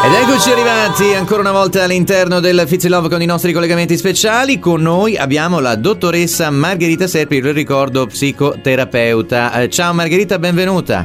Ed eccoci arrivati ancora una volta all'interno del Fizz Love con i nostri collegamenti speciali. Con noi abbiamo la dottoressa Margherita Serpi, lo ricordo, psicoterapeuta. Ciao Margherita, benvenuta.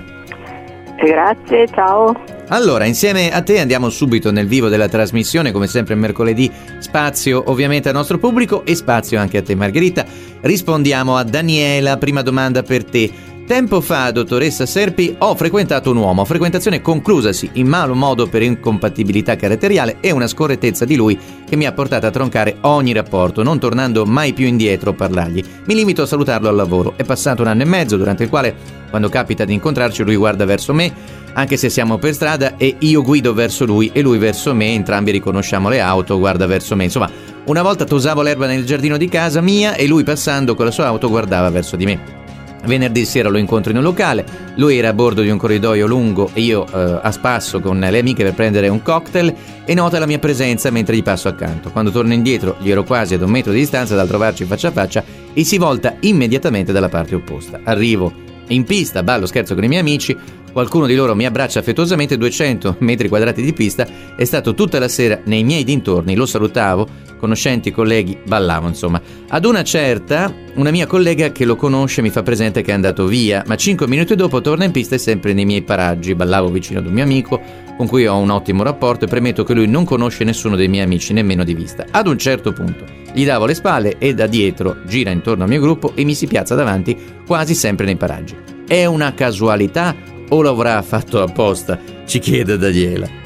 Grazie, ciao. Allora, insieme a te andiamo subito nel vivo della trasmissione, come sempre mercoledì, spazio ovviamente al nostro pubblico e spazio anche a te Margherita. Rispondiamo a Daniela, prima domanda per te. Tempo fa, dottoressa Serpi, ho frequentato un uomo, frequentazione conclusasi in malo modo per incompatibilità caratteriale e una scorrettezza di lui che mi ha portato a troncare ogni rapporto, non tornando mai più indietro a parlargli. Mi limito a salutarlo al lavoro. È passato 1 anno e mezzo, durante il quale, quando capita di incontrarci, lui guarda verso me, anche se siamo per strada, e io guido verso lui e lui verso me, entrambi riconosciamo le auto, guarda verso me. Insomma, una volta tosavo l'erba nel giardino di casa mia e lui, passando con la sua auto, guardava verso di me. Venerdì sera lo incontro in un locale, lui era a bordo di un corridoio lungo e io a spasso con le amiche per prendere un cocktail, e nota la mia presenza mentre gli passo accanto. Quando torno indietro gli ero quasi ad 1 metro di distanza dal trovarci faccia a faccia e si volta immediatamente dalla parte opposta. Arrivo in pista, ballo, scherzo con i miei amici, qualcuno di loro mi abbraccia affettuosamente. 200 metri quadrati di pista, è stato tutta la sera nei miei dintorni, lo salutavo, conoscenti, colleghi, ballavo insomma. Ad una certa, una mia collega che lo conosce mi fa presente che è andato via, ma 5 minuti dopo torna in pista e sempre nei miei paraggi. Ballavo vicino ad un mio amico con cui ho un ottimo rapporto e premetto che lui non conosce nessuno dei miei amici, nemmeno di vista. Ad un certo punto gli davo le spalle e da dietro gira intorno al mio gruppo e mi si piazza davanti, quasi sempre nei paraggi. È una casualità o lo avrà fatto apposta? Ci chiede Daniela.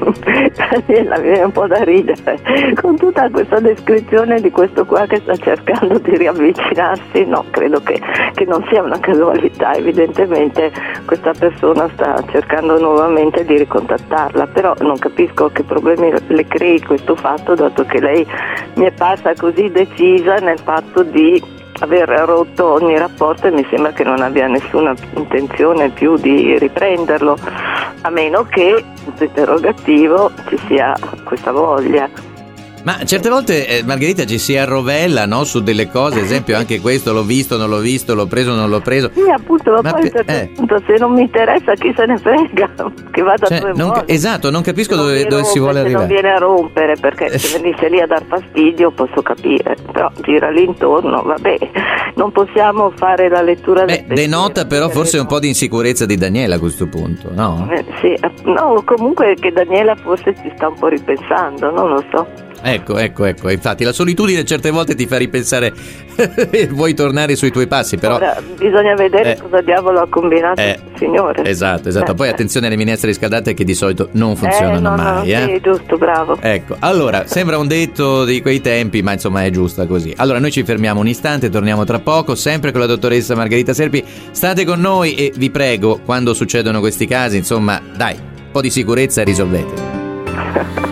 Daniela, viene un po' da ridere con tutta questa descrizione di questo qua che sta cercando di riavvicinarsi. No, credo che non sia una casualità. Evidentemente questa persona sta cercando nuovamente di ricontattarla, però non capisco che problemi le crei questo fatto, dato che lei mi è parsa così decisa nel fatto di aver rotto ogni rapporto e mi sembra che non abbia nessuna intenzione più di riprenderlo, a meno che, punto interrogativo, ci sia questa voglia. Ma certe volte Margherita ci si arrovella, no, su delle cose, ad esempio anche questo, l'ho visto, non l'ho visto, l'ho preso, non l'ho preso. Sì, appunto, ma poi a un certo punto, se non mi interessa, chi se ne frega, che vada a 2 modi. Esatto, non capisco dove si vuole arrivare. Se non viene a rompere, perché se venisse lì a dar fastidio posso capire, però gira lì intorno, vabbè, non possiamo fare la lettura del pensiero. Denota però forse un po' di insicurezza di Daniela a questo punto, no? Sì, no, comunque che Daniela forse ci sta un po' ripensando, non lo so. Ecco, infatti la solitudine certe volte ti fa ripensare e vuoi tornare sui tuoi passi, però ora bisogna vedere cosa diavolo ha combinato il signore. Esatto, poi attenzione alle minestre riscaldate che di solito non funzionano mai. Sì, giusto, bravo. Ecco, allora, sembra un detto di quei tempi, ma insomma è giusta così. Allora noi ci fermiamo un istante, torniamo tra poco, sempre con la dottoressa Margherita Serpi. State con noi e vi prego, quando succedono questi casi, insomma, dai, un po' di sicurezza e risolvete.